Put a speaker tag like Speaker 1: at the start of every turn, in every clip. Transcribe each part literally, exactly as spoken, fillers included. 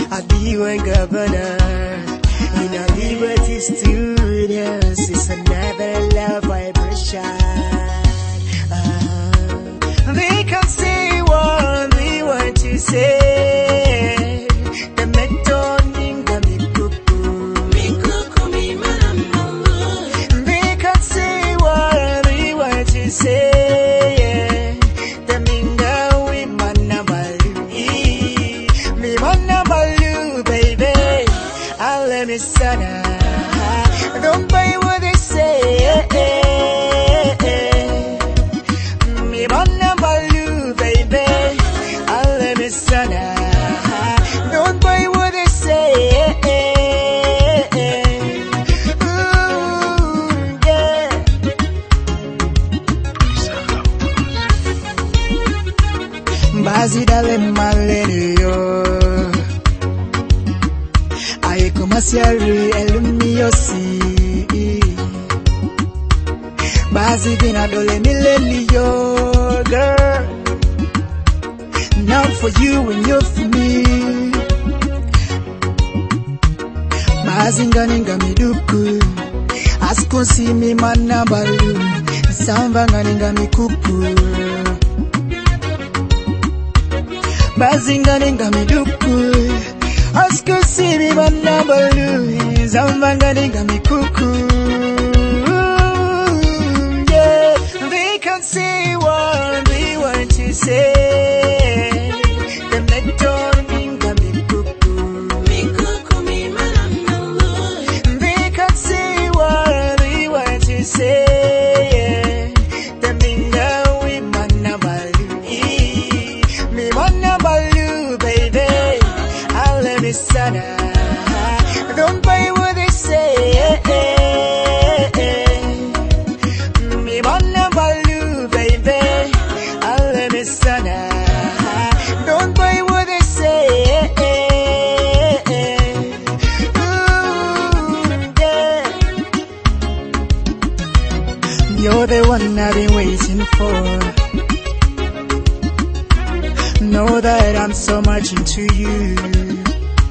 Speaker 1: I be one governor in a Liberty Studios. It's another love vibration. Uh, they can say what they want to say. The metoning the me cuckoo, me cuckoo, me manamalo. They can say what they want to say. Sana, don't buy what they say. Me wanna balu, baby. I'll let me sana. Don't buy what they say. Ooh, yeah. Bazi dale malenio. Kumasiari elumiosi Bazi gina dole millennial girl. Now for you and you for me. Bazi nganinga miduku Askunsi mi manabalu Samba nganinga mikuku Bazi nganinga miduku Asko see me man nabalu, Zambanganinga mi kuku. Yeah, they can say what they want to say. The metoninga mi kuku, mi kuku mi manamalo. They can say what they want to say. The minga we manabalu, me manabalu, baby. Sana, don't buy what they say. Me wanna balu, baby. I'll let me sana. Don't buy what they say. Ooh, yeah. You're the one I've been waiting for. Know that I'm so much into you.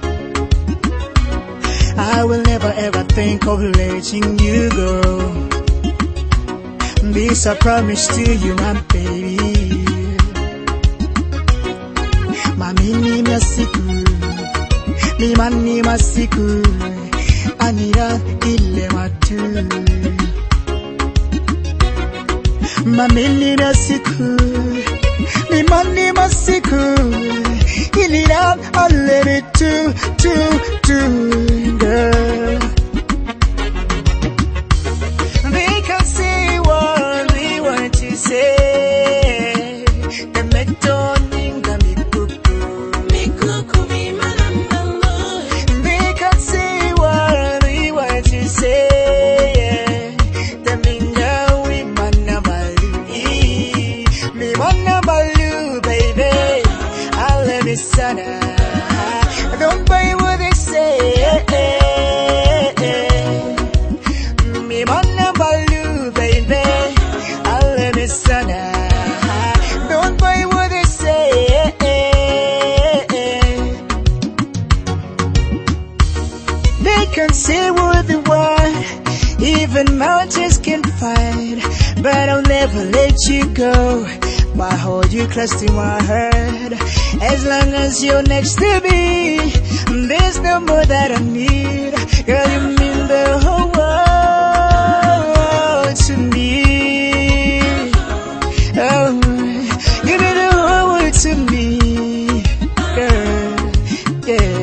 Speaker 1: I will never ever think of letting you go. This I promise to you, my baby. Mami ni masiku, mi mani masiku, anira ile matu. Mami ni masiku, mi mani masiku, anira ile tu tu tu. Girl, they can say what they want to say. The metoninga mi kuku, mi kuku mi manamalo. They can say what they want to say. The minga we manabalu, me manabalu, baby. I'll let me sana. Don't buy what they say. Me wanna balu, baby. I'll let me sana. Don't buy what they say. They can say what they want, even mountains can fight, but I'll never let you go. I hold you close to my heart. As long as you're next to me, there's no more that I need. Girl, you mean the whole world to me. Oh, you mean the whole world to me. Girl, yeah.